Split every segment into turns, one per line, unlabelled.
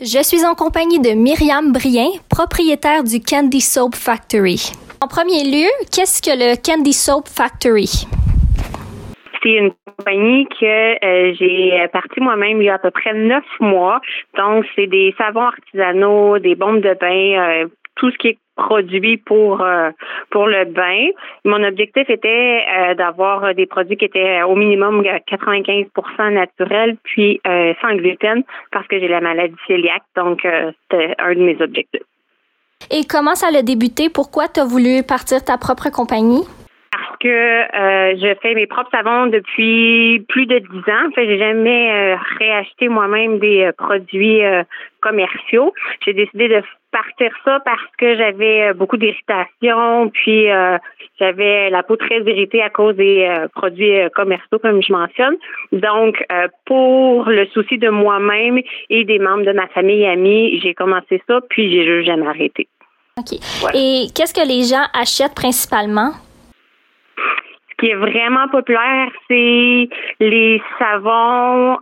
Je suis en compagnie de Myriam Brien, propriétaire du Candy Soap Factory. En premier lieu, qu'est-ce que le Candy Soap Factory?
C'est une compagnie que j'ai partie moi-même il y a à peu près 9 mois. Donc, c'est des savons artisanaux, des bombes de bain, tout ce qui est produit pour le bain. Mon objectif était d'avoir des produits qui étaient au minimum 95% naturels, puis sans gluten, parce que j'ai la maladie cœliaque. Donc, c'était un de mes objectifs.
Et comment ça a débuté? Pourquoi tu as voulu partir ta propre compagnie?
Parce que je fais mes propres savons depuis plus de 10 ans. En fait, j'ai jamais réacheté moi-même des produits commerciaux. J'ai décidé de partir ça parce que j'avais beaucoup d'irritation, puis j'avais la peau très irritée à cause des produits commerciaux, comme je mentionne. Donc, pour le souci de moi-même et des membres de ma famille et amis, j'ai commencé ça, puis j'ai juste jamais arrêté.
OK. Voilà. Et qu'est-ce que les gens achètent principalement?
Ce qui est vraiment populaire, c'est les savons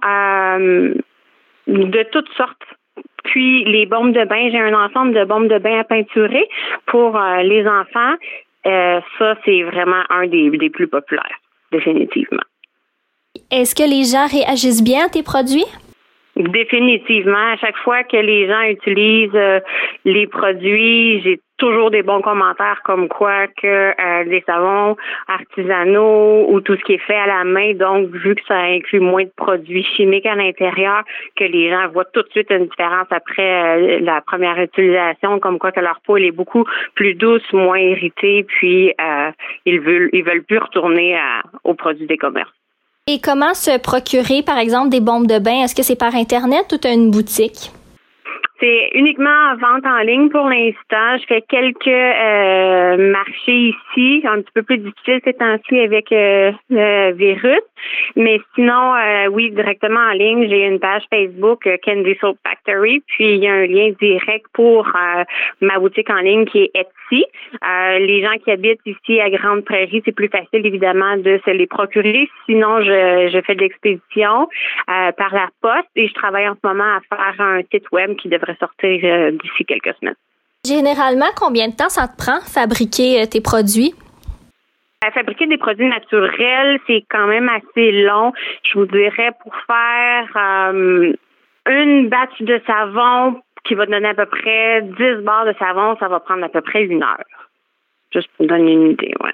de toutes sortes. Puis les bombes de bain, j'ai un ensemble de bombes de bain à peinturer pour les enfants. Ça, c'est vraiment un des plus populaires, définitivement.
Est-ce que les gens réagissent bien à tes produits?
Définitivement. À chaque fois que les gens utilisent les produits, j'ai toujours des bons commentaires comme quoi que les savons artisanaux ou tout ce qui est fait à la main, donc vu que ça inclut moins de produits chimiques à l'intérieur, que les gens voient tout de suite une différence après la première utilisation, comme quoi que leur peau elle est beaucoup plus douce, moins irritée, puis ils veulent plus retourner aux produits des commerces.
Et comment se procurer, par exemple, des bombes de bain? Est-ce que c'est par Internet ou tu as une boutique?
C'est uniquement en vente en ligne pour l'instant. Je fais quelques marchés ici, un petit peu plus difficile ces temps-ci avec le virus. Mais sinon, oui, directement en ligne, j'ai une page Facebook Candy Soap Factory, puis il y a un lien direct pour ma boutique en ligne qui est Etsy. Les gens qui habitent ici à Grande Prairie, c'est plus facile évidemment de se les procurer. Sinon, je fais de l'expédition par la poste et je travaille en ce moment à faire un site web qui devrait sortir d'ici quelques semaines.
Généralement, combien de temps ça te prend fabriquer tes produits?
Fabriquer des produits naturels, c'est quand même assez long. Je vous dirais pour faire une batch de savon qui va donner à peu près 10 barres de savon, ça va prendre à peu près 1 heure. Juste pour donner une idée, ouais.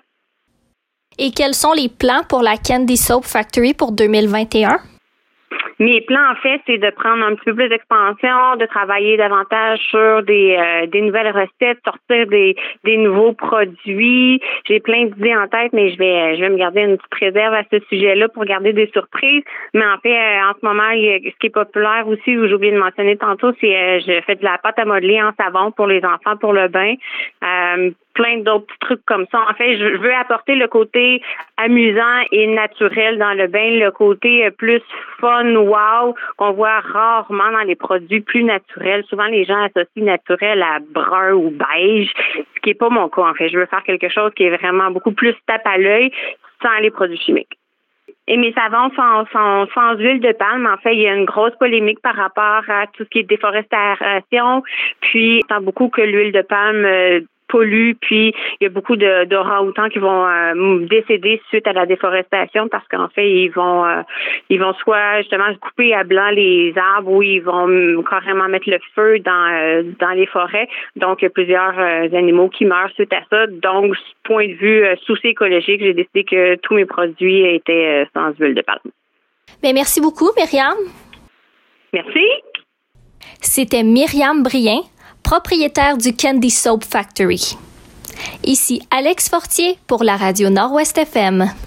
Et quels sont les plans pour la Candy Soap Factory pour 2021?
Mes plans, en fait, c'est de prendre un petit peu plus d'expansion, de travailler davantage sur des nouvelles recettes, sortir des nouveaux produits. J'ai plein d'idées en tête, mais je vais me garder une petite réserve à ce sujet-là pour garder des surprises. Mais en fait, en ce moment, ce qui est populaire aussi, où j'ai oublié de mentionner tantôt, c'est je fais de la pâte à modeler en savon pour les enfants, pour le bain. Plein d'autres petits trucs comme ça. En fait, je veux apporter le côté amusant et naturel dans le bain, le côté plus fun, wow, qu'on voit rarement dans les produits plus naturels. Souvent, les gens associent naturel à brun ou beige, ce qui n'est pas mon cas, en fait. Je veux faire quelque chose qui est vraiment beaucoup plus tape à l'œil sans les produits chimiques. Et mes savons sont sans huile de palme. En fait, il y a une grosse polémique par rapport à tout ce qui est déforestation. Puis, on sent beaucoup que l'huile de palme pollue, puis il y a beaucoup d'orang-outans qui vont décéder suite à la déforestation parce qu'en fait, ils vont soit justement couper à blanc les arbres ou ils vont carrément mettre le feu dans les forêts. Donc, il y a plusieurs animaux qui meurent suite à ça. Donc, du point de vue souci écologique, j'ai décidé que tous mes produits étaient sans huile de palme.
Bien, merci beaucoup, Myriam.
Merci.
C'était Myriam Brien, propriétaire du Candy Soap Factory. Ici Alex Fortier pour la radio Nord-Ouest FM.